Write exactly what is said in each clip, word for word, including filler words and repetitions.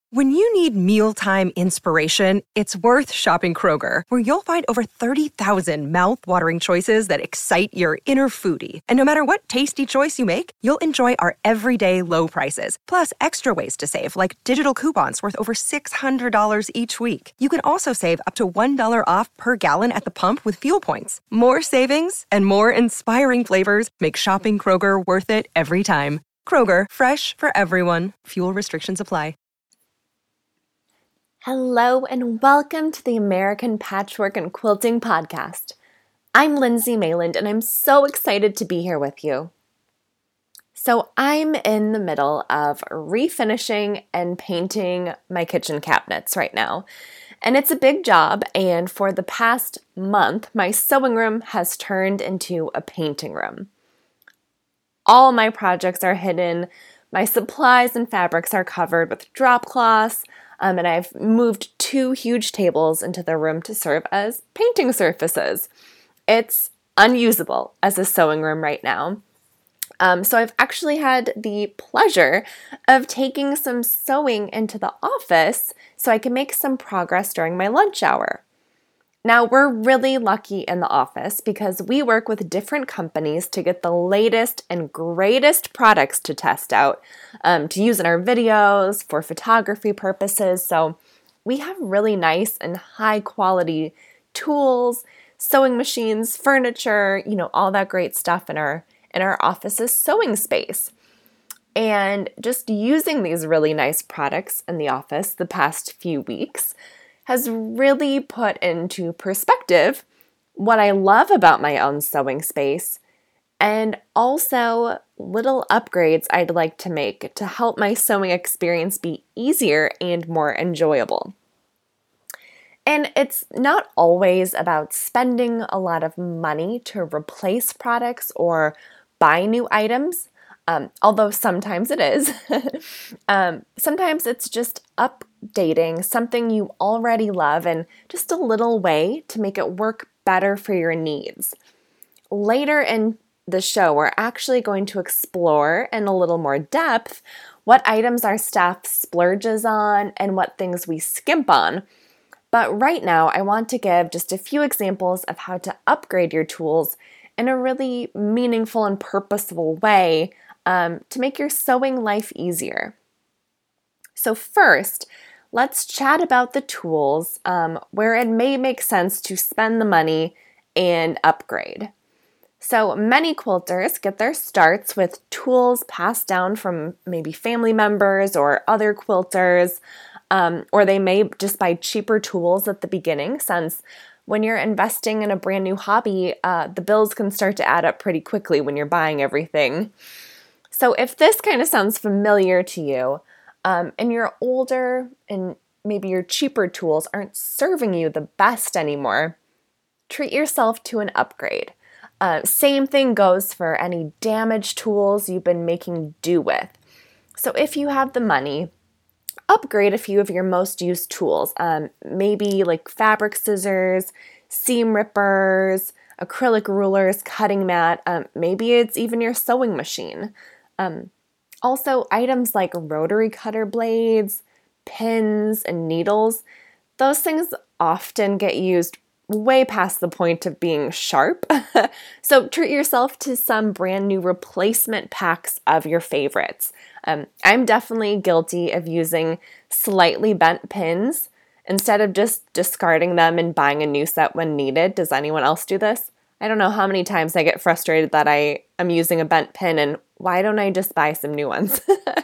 When you need mealtime inspiration, it's worth shopping Kroger, where you'll find over thirty thousand mouth-watering choices that excite your inner foodie. And no matter what tasty choice you make, you'll enjoy our everyday low prices, plus extra ways to save, like digital coupons worth over six hundred dollars each week. You can also save up to one dollar off per gallon at the pump with fuel points. More savings and more inspiring flavors make shopping Kroger worth it every time. Kroger, fresh for everyone. Fuel restrictions apply. Hello and welcome to the American Patchwork and Quilting Podcast. I'm Lindsay Mayland and I'm so excited to be here with you. So I'm in the middle of refinishing and painting my kitchen cabinets right now. And it's a big job, and for the past month, my sewing room has turned into a painting room. All my projects are hidden, my supplies and fabrics are covered with drop cloths, Um, and I've moved two huge tables into the room to serve as painting surfaces. It's unusable as a sewing room right now. Um, so I've actually had the pleasure of taking some sewing into the office so I can make some progress during my lunch hour. Now, we're really lucky in the office because we work with different companies to get the latest and greatest products to test out, um, to use in our videos, for photography purposes. So we have really nice and high quality tools, sewing machines, furniture, you know, all that great stuff in our, in our office's sewing space. And just using these really nice products in the office the past few weeks has really put into perspective what I love about my own sewing space and also little upgrades I'd like to make to help my sewing experience be easier and more enjoyable. And it's not always about spending a lot of money to replace products or buy new items. Um, although sometimes it is. um, sometimes it's just updating something you already love and just a little way to make it work better for your needs. Later in the show, we're actually going to explore in a little more depth what items our staff splurges on and what things we skimp on. But right now, I want to give just a few examples of how to upgrade your tools in a really meaningful and purposeful way Um, to make your sewing life easier. So first, let's chat about the tools um, where it may make sense to spend the money and upgrade. So many quilters get their starts with tools passed down from maybe family members or other quilters, um, or they may just buy cheaper tools at the beginning, since when you're investing in a brand new hobby, uh, the bills can start to add up pretty quickly when you're buying everything. So if this kind of sounds familiar to you, um, and you're older and maybe your cheaper tools aren't serving you the best anymore, treat yourself to an upgrade. Uh, same thing goes for any damaged tools you've been making do with. So if you have the money, upgrade a few of your most used tools, um, maybe like fabric scissors, seam rippers, acrylic rulers, cutting mat, um, maybe it's even your sewing machine. Um, also, items like rotary cutter blades, pins, and needles, those things often get used way past the point of being sharp. So treat yourself to some brand new replacement packs of your favorites. Um, I'm definitely guilty of using slightly bent pins instead of just discarding them and buying a new set when needed. Does anyone else do this? I don't know how many times I get frustrated that I am using a bent pin and why don't I just buy some new ones?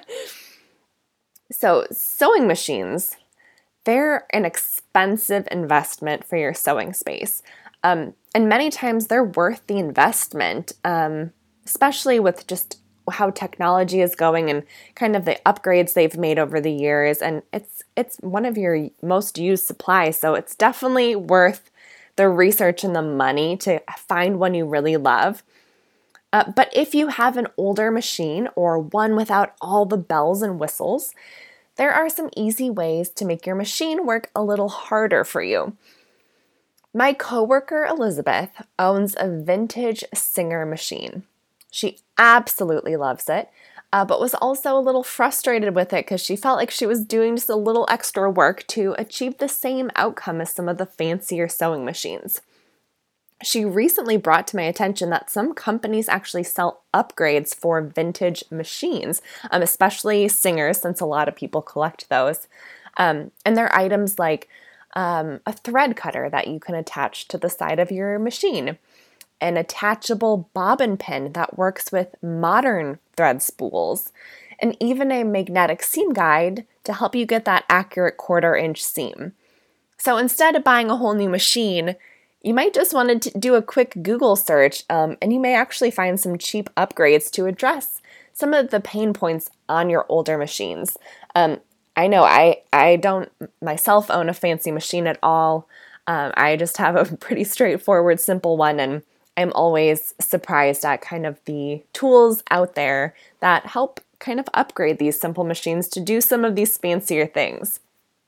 So sewing machines, they're an expensive investment for your sewing space. Um, and many times they're worth the investment, um, especially with just how technology is going and kind of the upgrades they've made over the years. And it's it's one of your most used supplies. So it's definitely worth the research and the money to find one you really love. Uh, but if you have an older machine or one without all the bells and whistles, there are some easy ways to make your machine work a little harder for you. My coworker Elizabeth owns a vintage Singer machine. She absolutely loves it. uh, but was also a little frustrated with it because she felt like she was doing just a little extra work to achieve the same outcome as some of the fancier sewing machines. She recently brought to my attention that some companies actually sell upgrades for vintage machines, um, especially Singers, since a lot of people collect those. Um, and they're items like um, a thread cutter that you can attach to the side of your machine, an attachable bobbin pin that works with modern thread spools, and even a magnetic seam guide to help you get that accurate quarter inch seam. So instead of buying a whole new machine, you might just want to do a quick Google search, um, and you may actually find some cheap upgrades to address some of the pain points on your older machines. Um, I know I, I don't myself own a fancy machine at all. Um, I just have a pretty straightforward, simple one, and I'm always surprised at kind of the tools out there that help kind of upgrade these simple machines to do some of these fancier things.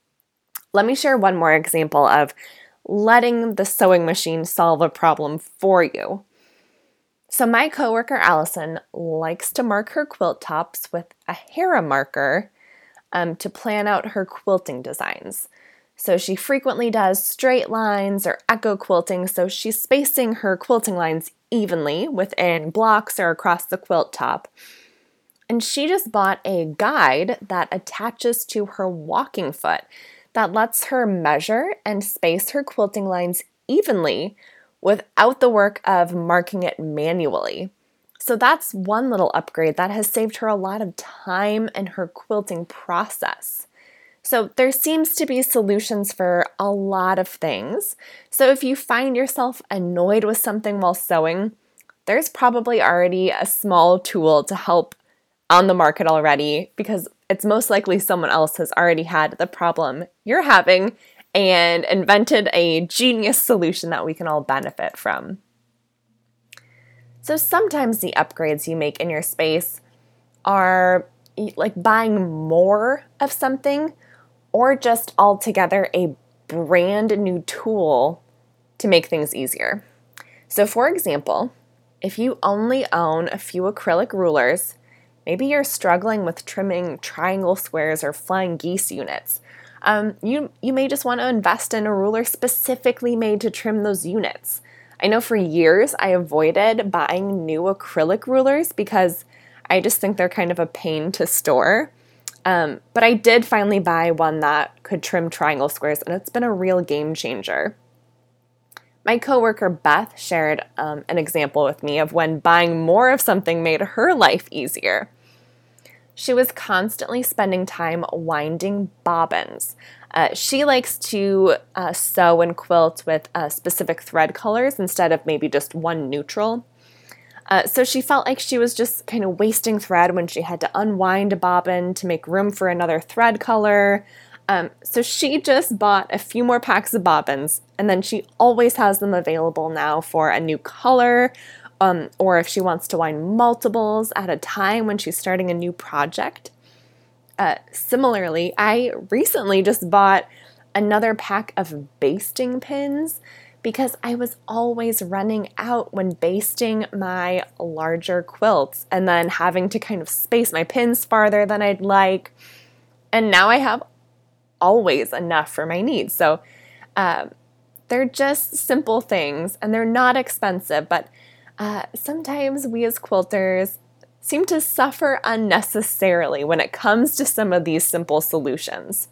Let me share one more example of letting the sewing machine solve a problem for you. So my coworker Allison likes to mark her quilt tops with a Hera marker um, to plan out her quilting designs. So she frequently does straight lines or echo quilting, so she's spacing her quilting lines evenly within blocks or across the quilt top. And she just bought a guide that attaches to her walking foot that lets her measure and space her quilting lines evenly without the work of marking it manually. So that's one little upgrade that has saved her a lot of time in her quilting process. So there seems to be solutions for a lot of things. So if you find yourself annoyed with something while sewing, there's probably already a small tool to help on the market already, because it's most likely someone else has already had the problem you're having and invented a genius solution that we can all benefit from. So sometimes the upgrades you make in your space are like buying more of something, or just altogether a brand new tool to make things easier. So for example, if you only own a few acrylic rulers, maybe you're struggling with trimming triangle squares or flying geese units, um, you, you may just want to invest in a ruler specifically made to trim those units. I know for years I avoided buying new acrylic rulers because I just think they're kind of a pain to store. Um, but I did finally buy one that could trim triangle squares, and it's been a real game changer. My coworker Beth shared um, an example with me of when buying more of something made her life easier. She was constantly spending time winding bobbins. Uh, she likes to uh, sew and quilt with uh, specific thread colors instead of maybe just one neutral. Uh, so she felt like she was just kind of wasting thread when she had to unwind a bobbin to make room for another thread color. Um, so she just bought a few more packs of bobbins, and then she always has them available now for a new color, um, or if she wants to wind multiples at a time when she's starting a new project. Uh, similarly, I recently just bought another pack of basting pins because I was always running out when basting my larger quilts and then having to kind of space my pins farther than I'd like. And now I have always enough for my needs. So uh, they're just simple things and they're not expensive, but uh, sometimes we as quilters seem to suffer unnecessarily when it comes to some of these simple solutions.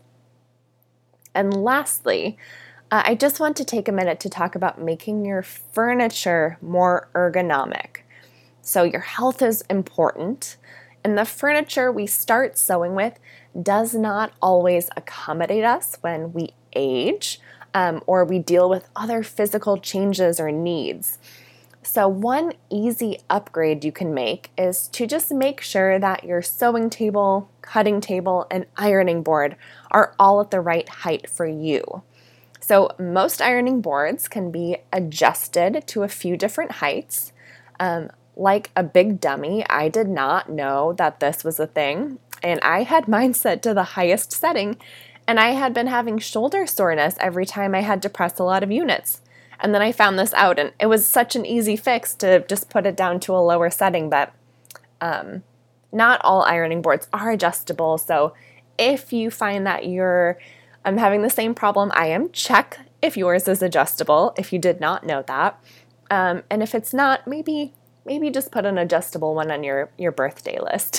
And lastly, Uh, I just want to take a minute to talk about making your furniture more ergonomic. So your health is important, and the furniture we start sewing with does not always accommodate us when we age um, or we deal with other physical changes or needs. So one easy upgrade you can make is to just make sure that your sewing table, cutting table, and ironing board are all at the right height for you. So most ironing boards can be adjusted to a few different heights. Um, like a big dummy, I did not know that this was a thing, and I had mine set to the highest setting, and I had been having shoulder soreness every time I had to press a lot of units. And then I found this out, and it was such an easy fix to just put it down to a lower setting, but um, Not all ironing boards are adjustable, so if you find that you're um, having the same problem I am, check if yours is adjustable, if you did not know that. Um, and if it's not, maybe maybe just put an adjustable one on your, your birthday list.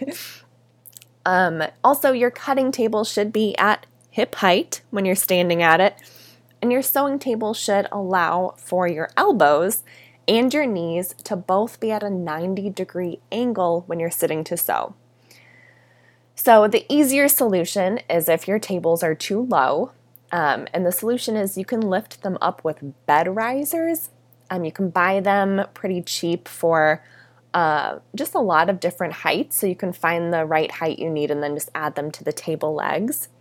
um, also, your cutting table should be at hip height when you're standing at it, and your sewing table should allow for your elbows and your knees to both be at a ninety degree angle when you're sitting to sew. So the easier solution is if your tables are too low, um, and the solution is you can lift them up with bed risers. Um, you can buy them pretty cheap for uh, just a lot of different heights, so you can find the right height you need and then just add them to the table legs.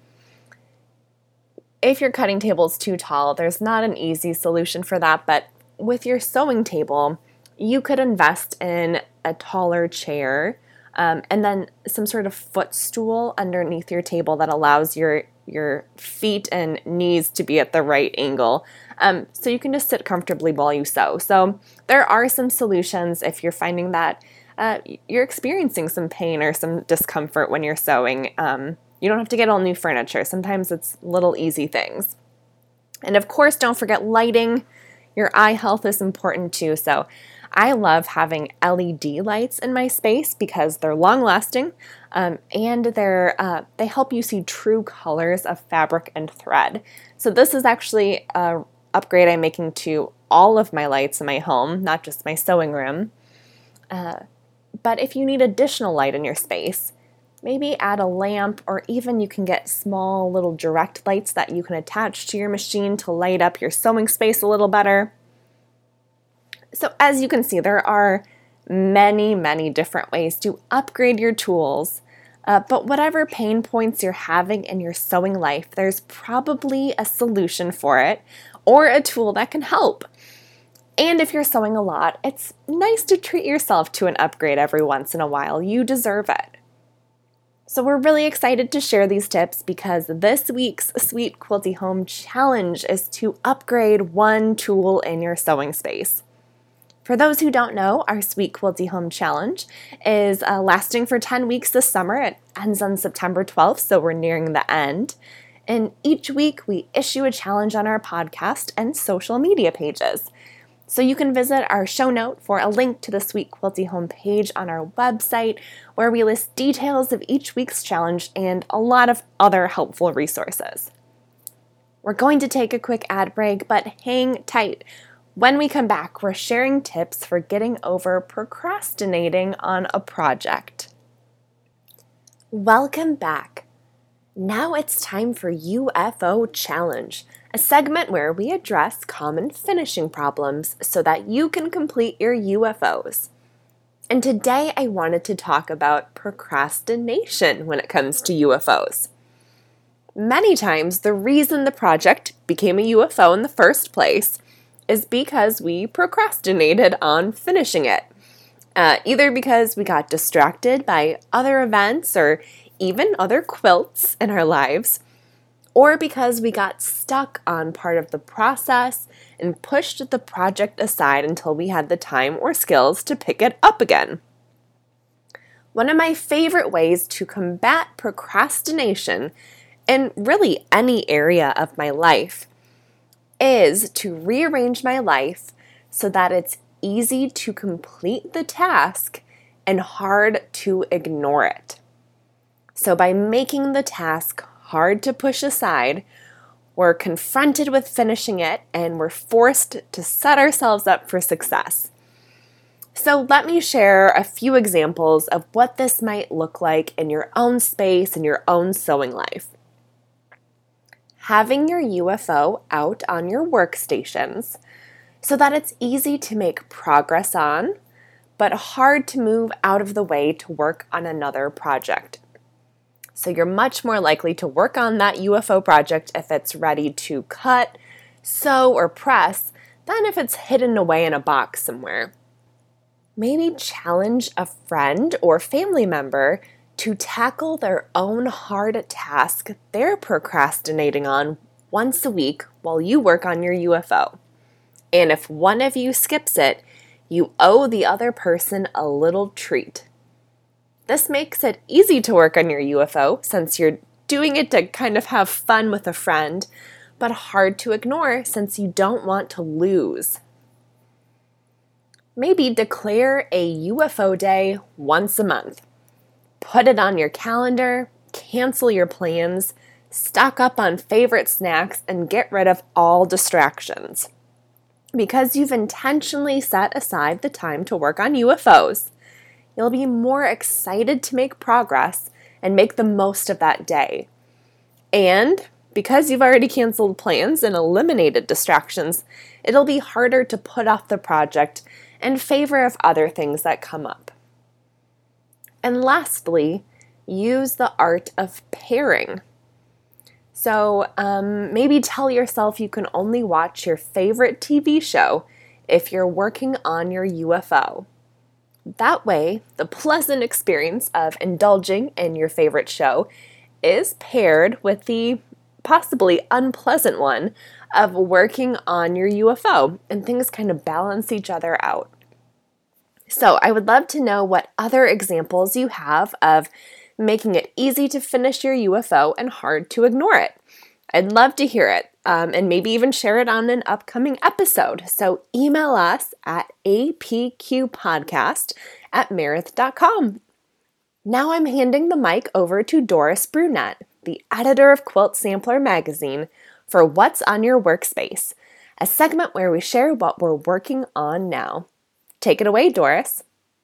If your cutting table is too tall, there's not an easy solution for that, but with your sewing table, you could invest in a taller chair um, and then some sort of footstool underneath your table that allows your your feet and knees to be at the right angle. Um, so you can just sit comfortably while you sew. So there are some solutions if you're finding that uh, you're experiencing some pain or some discomfort when you're sewing. Um, you don't have to get all new furniture. Sometimes it's little easy things. And of course, don't forget lighting. Your eye health is important too. So I love having L E D lights in my space because they're long lasting um, and they're uh, they help you see true colors of fabric and thread. So this is actually an upgrade I'm making to all of my lights in my home, not just my sewing room. Uh, but if you need additional light in your space, maybe add a lamp, or even you can get small little direct lights that you can attach to your machine to light up your sewing space a little better. So as you can see, there are many, many different ways to upgrade your tools, uh, but whatever pain points you're having in your sewing life, there's probably a solution for it or a tool that can help. And if you're sewing a lot, it's nice to treat yourself to an upgrade every once in a while. You deserve it. So we're really excited to share these tips because this week's Sweet Quilty Home Challenge is to upgrade one tool in your sewing space. For those who don't know, our Sweet Quilty Home Challenge is uh, lasting for ten weeks this summer. It ends on September twelfth, so we're nearing the end. And each week we issue a challenge on our podcast and social media pages. So you can visit our show note for a link to the Sweet Quilty Home page on our website, where we list details of each week's challenge and a lot of other helpful resources. We're going to take a quick ad break, but hang tight. When we come back, we're sharing tips for getting over procrastinating on a project. Welcome back. Now it's time for U F O Challenge, a segment where we address common finishing problems so that you can complete your U F Os. And today I wanted to talk about procrastination when it comes to U F Os. Many times, the reason the project became a U F O in the first place is because we procrastinated on finishing it. Uh, either because we got distracted by other events or even other quilts in our lives, or because we got stuck on part of the process and pushed the project aside until we had the time or skills to pick it up again. One of my favorite ways to combat procrastination in really any area of my life is to rearrange my life so that it's easy to complete the task and hard to ignore it. So by making the task hard to push aside, we're confronted with finishing it and we're forced to set ourselves up for success. So let me share a few examples of what this might look like in your own space and your own sewing life. Having your U F O out on your workstations so that it's easy to make progress on, but hard to move out of the way to work on another project. So you're much more likely to work on that U F O project if it's ready to cut, sew, or press than if it's hidden away in a box somewhere. Maybe challenge a friend or family member to tackle their own hard task they're procrastinating on once a week while you work on your U F O. And if one of you skips it, you owe the other person a little treat. This makes it easy to work on your U F O since you're doing it to kind of have fun with a friend, but hard to ignore since you don't want to lose. Maybe declare a U F O day once a month. Put it on your calendar, cancel your plans, stock up on favorite snacks, and get rid of all distractions. Because you've intentionally set aside the time to work on U F Os, you'll be more excited to make progress and make the most of that day. And because you've already canceled plans and eliminated distractions, it'll be harder to put off the project in favor of other things that come up. And lastly, use the art of pairing. So um, maybe tell yourself you can only watch your favorite T V show if you're working on your U F O. That way, the pleasant experience of indulging in your favorite show is paired with the possibly unpleasant one of working on your U F O, and things kind of balance each other out. So I would love to know what other examples you have of making it easy to finish your U F O and hard to ignore it. I'd love to hear it, um, and maybe even share it on an upcoming episode. So email us at apqpodcast at meredith dot com. Now I'm handing the mic over to Doris Brunette, the editor of Quilt Sampler magazine, for What's on Your Workspace, a segment where we share what we're working on now. Take it away, Doris.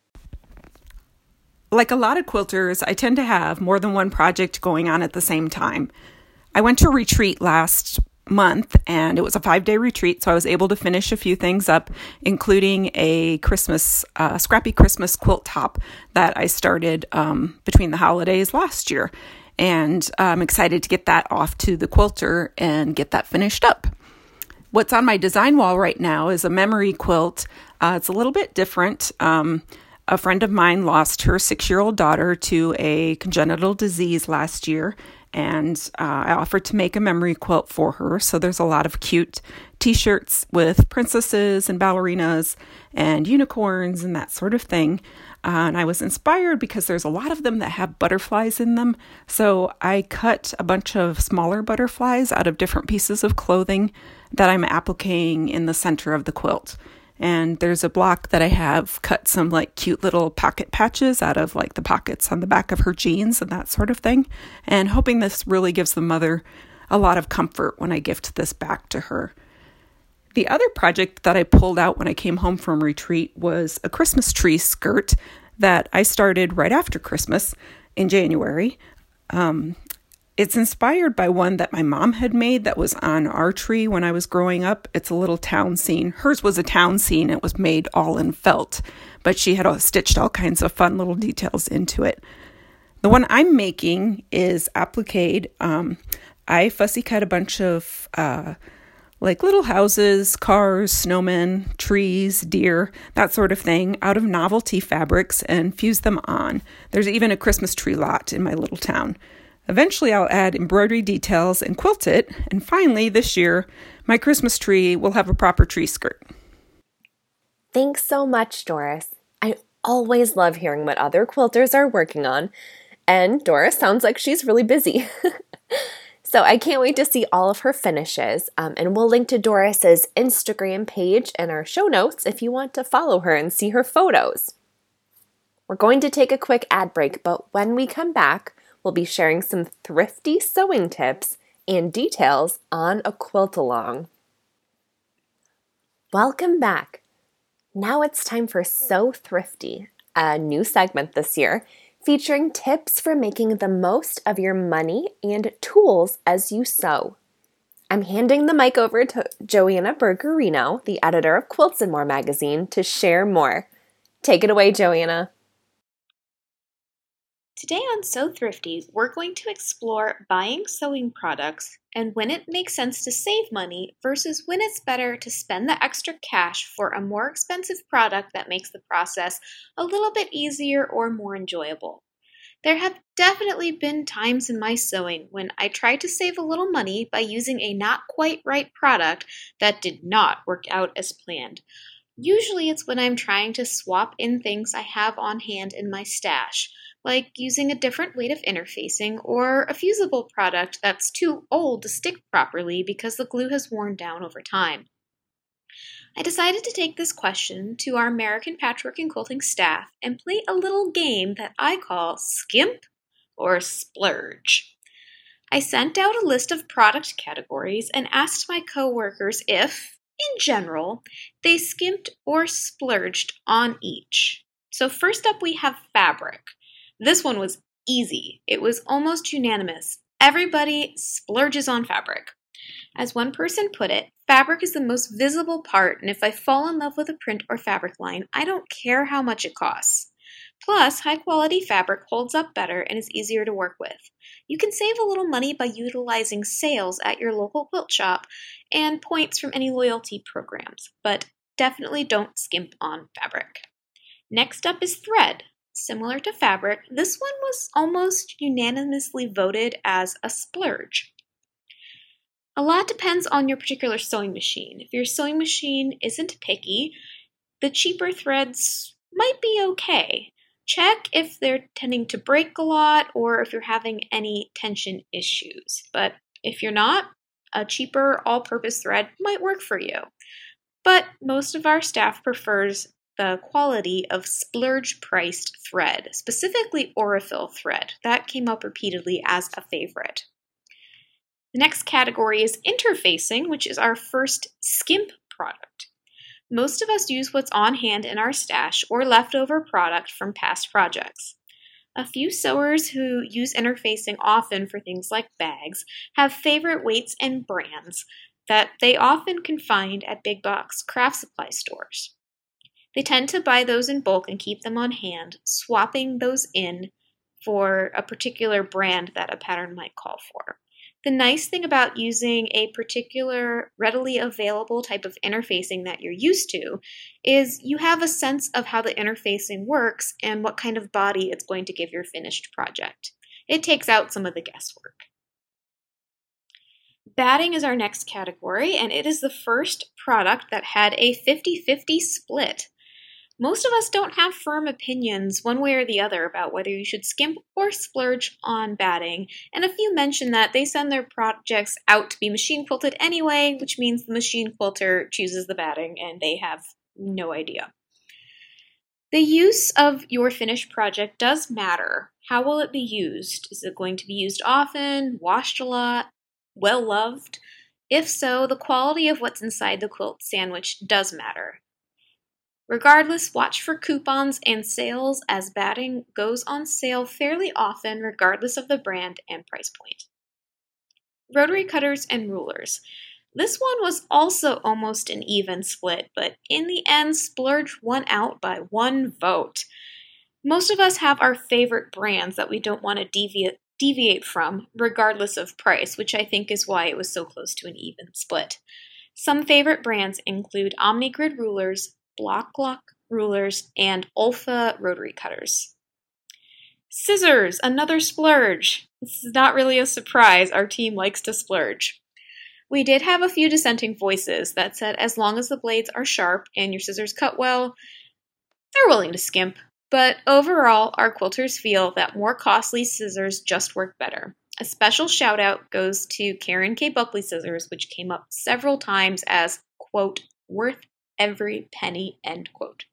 Like a lot of quilters, I tend to have more than one project going on at the same time. I went to a retreat last month, and it was a five-day retreat, so I was able to finish a few things up, including a Christmas, uh, scrappy Christmas quilt top that I started um, between the holidays last year. And I'm excited to get that off to the quilter and get that finished up. What's on my design wall right now is a memory quilt. Uh, it's a little bit different. Um, a friend of mine lost her six-year-old daughter to a congenital disease last year, and uh, I offered to make a memory quilt for her. So there's a lot of cute t-shirts with princesses and ballerinas and unicorns and that sort of thing. Uh, and I was inspired because there's a lot of them that have butterflies in them. So I cut a bunch of smaller butterflies out of different pieces of clothing that I'm appliquing in the center of the quilt. And there's a block that I have cut some like cute little pocket patches out of like the pockets on the back of her jeans and that sort of thing. And hoping this really gives the mother a lot of comfort when I gift this back to her. The other project that I pulled out when I came home from retreat was a Christmas tree skirt that I started right after Christmas in January. Um, It's inspired by one that my mom had made that was on our tree when I was growing up. It's a little town scene. Hers was a town scene. It was made all in felt, but she had all, stitched all kinds of fun little details into it. The one I'm making is appliqued. Um, I fussy cut a bunch of uh, like little houses, cars, snowmen, trees, deer, that sort of thing out of novelty fabrics and fused them on. There's even a Christmas tree lot in my little town. Eventually, I'll add embroidery details and quilt it. And finally, this year, my Christmas tree will have a proper tree skirt. Thanks so much, Doris. I always love hearing what other quilters are working on. And Doris sounds like she's really busy. So I can't wait to see all of her finishes. Um, and we'll link to Doris's Instagram page in our show notes if you want to follow her and see her photos. We're going to take a quick ad break, but when we come back, we'll be sharing some thrifty sewing tips and details on a quilt-along. Welcome back. Now it's time for Sew Thrifty, a new segment this year featuring tips for making the most of your money and tools as you sew. I'm handing the mic over to Joanna Bergerino, the editor of Quilts and More magazine, to share more. Take it away, Joanna. Today on Sew Thrifty, we're going to explore buying sewing products and when it makes sense to save money versus when it's better to spend the extra cash for a more expensive product that makes the process a little bit easier or more enjoyable. There have definitely been times in my sewing when I tried to save a little money by using a not quite right product that did not work out as planned. Usually it's when I'm trying to swap in things I have on hand in my stash. like using a different weight of interfacing or a fusible product that's too old to stick properly because the glue has worn down over time. I decided to take this question to our American Patchwork and Quilting staff and play a little game that I call Skimp or Splurge. I sent out a list of product categories and asked my coworkers if, in general, they skimped or splurged on each. So first up we have fabric. This one was easy. It was almost unanimous. Everybody splurges on fabric. As one person put it, fabric is the most visible part, and if I fall in love with a print or fabric line, I don't care how much it costs. Plus, high-quality fabric holds up better and is easier to work with. You can save a little money by utilizing sales at your local quilt shop and points from any loyalty programs, but definitely don't skimp on fabric. Next up is thread. Similar to fabric, this one was almost unanimously voted as a splurge. A lot depends on your particular sewing machine. If your sewing machine isn't picky, the cheaper threads might be okay. Check if they're tending to break a lot or if you're having any tension issues. But if you're not, a cheaper all-purpose thread might work for you. But most of our staff prefers the quality of splurge-priced thread, specifically Aurifil thread. That came up repeatedly as a favorite. The next category is interfacing, which is our first skimp product. Most of us use what's on hand in our stash or leftover product from past projects. A few sewers who use interfacing often for things like bags have favorite weights and brands that they often can find at big box craft supply stores. They tend to buy those in bulk and keep them on hand, swapping those in for a particular brand that a pattern might call for. The nice thing about using a particular readily available type of interfacing that you're used to is you have a sense of how the interfacing works and what kind of body it's going to give your finished project. It takes out some of the guesswork. Batting is our next category, and it is the first product that had a fifty-fifty split. Most of us don't have firm opinions one way or the other about whether you should skimp or splurge on batting, and a few mention that they send their projects out to be machine quilted anyway, which means the machine quilter chooses the batting and they have no idea. The use of your finished project does matter. How will it be used? Is it going to be used often, washed a lot, well loved? If so, the quality of what's inside the quilt sandwich does matter. Regardless, watch for coupons and sales as batting goes on sale fairly often regardless of the brand and price point. Rotary cutters and rulers. This one was also almost an even split, but in the end, Splurge won out by one vote. Most of us have our favorite brands that we don't want to deviate, deviate from, regardless of price, which I think is why it was so close to an even split. Some favorite brands include OmniGrid rulers, Block Lock rulers, and Olfa rotary cutters. Scissors, another splurge. This is not really a surprise. Our team likes to splurge. We did have a few dissenting voices that said as long as the blades are sharp and your scissors cut well, they're willing to skimp. But overall, our quilters feel that more costly scissors just work better. A special shout out goes to Karen K. Buckley scissors, which came up several times as, quote, worth every penny, end quote.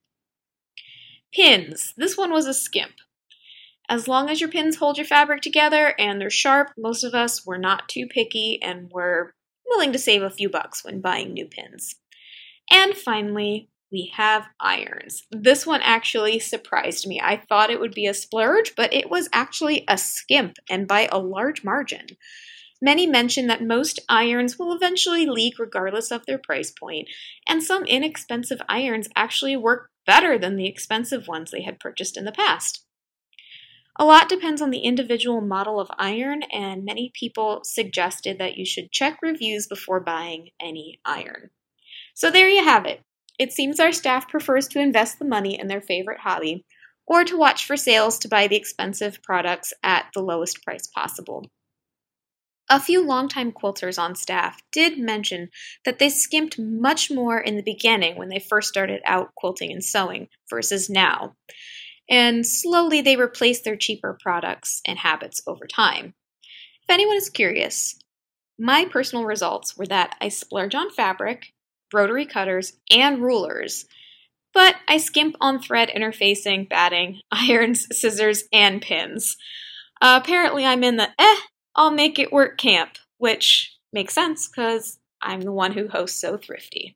Pins. This one was a skimp. As long as your pins hold your fabric together and they're sharp, most of us were not too picky and were willing to save a few bucks when buying new pins. And finally, we have irons. This one actually surprised me. I thought it would be a splurge, but it was actually a skimp, and by a large margin. Many mention that most irons will eventually leak regardless of their price point, and some inexpensive irons actually work better than the expensive ones they had purchased in the past. A lot depends on the individual model of iron, and many people suggested that you should check reviews before buying any iron. So there you have it. It seems our staff prefers to invest the money in their favorite hobby, or to watch for sales to buy the expensive products at the lowest price possible. A few longtime quilters on staff did mention that they skimped much more in the beginning when they first started out quilting and sewing versus now. and slowly they replace their cheaper products and habits over time. If anyone is curious, my personal results were that I splurge on fabric, rotary cutters, and rulers, but I skimp on thread interfacing, batting, irons, scissors, and pins. Uh, apparently I'm in the eh, I'll make it work camp, which makes sense because I'm the one who hosts So Thrifty.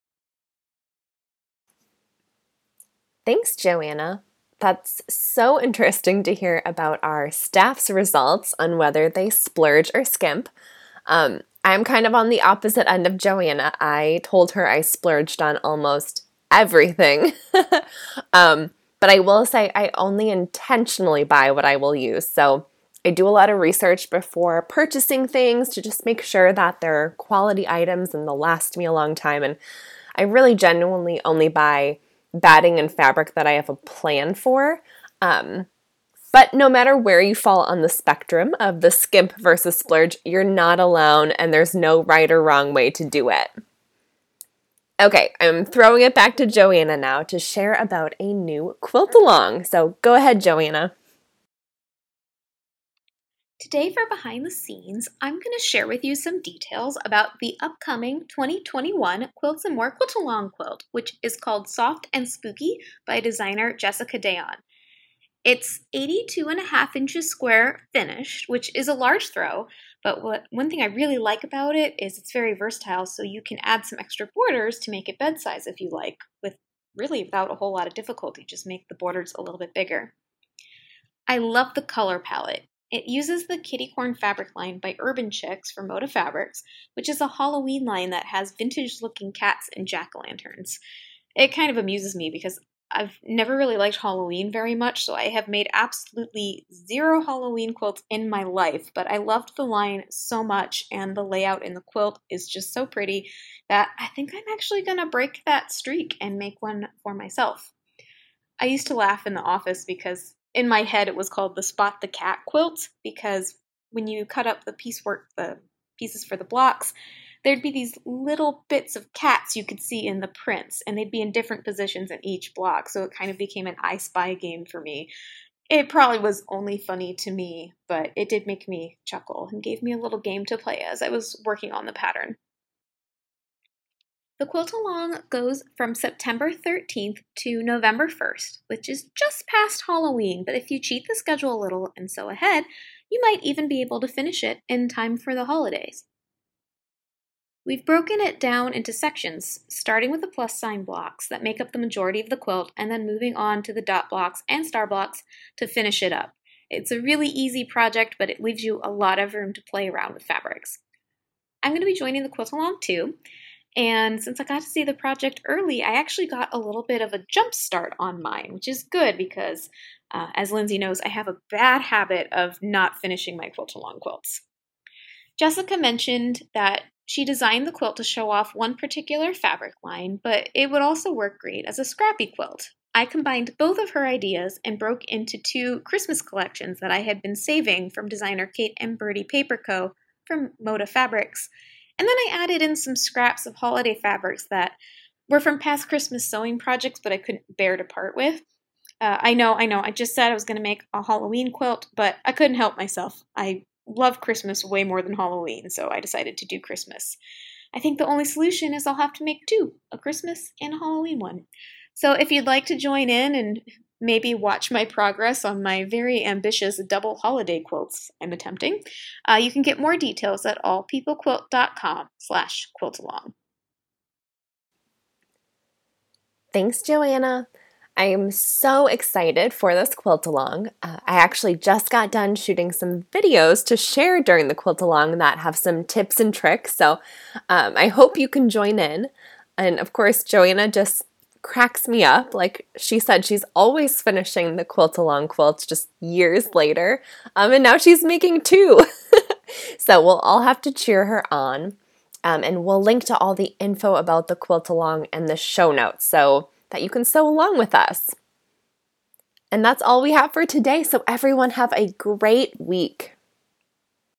Thanks, Joanna. That's so interesting to hear about our staff's results on whether they splurge or skimp. Um, I'm kind of on the opposite end of Joanna. I told her I splurged on almost everything. um, but I will say I only intentionally buy what I will use. So I do a lot of research before purchasing things to just make sure that they're quality items and they'll last me a long time. And I really genuinely only buy batting and fabric that I have a plan for. Um, but no matter where you fall on the spectrum of the skimp versus splurge, you're not alone and there's no right or wrong way to do it. Okay, I'm throwing it back to Joanna now to share about a new quilt along. So go ahead, Joanna. Today for Behind the Scenes, I'm going to share with you some details about the upcoming twenty twenty-one Quilts and More Quilt-Along quilt, which is called Soft and Spooky by designer Jessica Dayon. It's eighty-two and a half inches square finished, which is a large throw, but what one thing I really like about it is it's very versatile, so you can add some extra borders to make it bed size if you like, with really without a whole lot of difficulty, just make the borders a little bit bigger. I love the color palette. It uses the Kitty Corn fabric line by Urban Chicks from Moda Fabrics, which is a Halloween line that has vintage-looking cats and jack-o'-lanterns. It kind of amuses me because I've never really liked Halloween very much, so I have made absolutely zero Halloween quilts in my life, but I loved the line so much, and the layout in the quilt is just so pretty that I think I'm actually going to break that streak and make one for myself. I used to laugh in the office because in my head, it was called the Spot the Cat quilt because when you cut up the piecework, the pieces for the blocks, there'd be these little bits of cats you could see in the prints, and they'd be in different positions in each block, so it kind of became an I Spy game for me. It probably was only funny to me, but it did make me chuckle and gave me a little game to play as I was working on the pattern. The quilt-along goes from September thirteenth to November first, which is just past Halloween, but if you cheat the schedule a little and sew ahead, you might even be able to finish it in time for the holidays. We've broken it down into sections, starting with the plus sign blocks that make up the majority of the quilt, and then moving on to the dot blocks and star blocks to finish it up. It's a really easy project, but it leaves you a lot of room to play around with fabrics. I'm going to be joining the quilt-along too. And since I got to see the project early, I actually got a little bit of a jump start on mine, which is good because, uh, as Lindsay knows, I have a bad habit of not finishing my quilt-along quilts. Jessica mentioned that she designed the quilt to show off one particular fabric line, but it would also work great as a scrappy quilt. I combined both of her ideas and broke into two Christmas collections that I had been saving from designer Kate and Birdie Paper Co. from Moda Fabrics. And then I added in some scraps of holiday fabrics that were from past Christmas sewing projects, but I couldn't bear to part with. Uh, I know, I know, I just said I was going to make a Halloween quilt, but I couldn't help myself. I love Christmas way more than Halloween, so I decided to do Christmas. I think the only solution is I'll have to make two, a Christmas and a Halloween one. So if you'd like to join in and maybe watch my progress on my very ambitious double holiday quilts I'm attempting, uh, you can get more details at allpeoplequilt.com slash quiltalong. Thanks, Joanna. I am so excited for this quilt-along. Uh, I actually just got done shooting some videos to share during the quilt-along that have some tips and tricks, so um, I hope you can join in. And of course, Joanna just cracks me up. Like she said, she's always finishing the quilt-along quilts just years later, um, and now she's making two. So we'll all have to cheer her on, um, and we'll link to all the info about the quilt-along in the show notes so that you can sew along with us. And that's all we have for today, so everyone have a great week.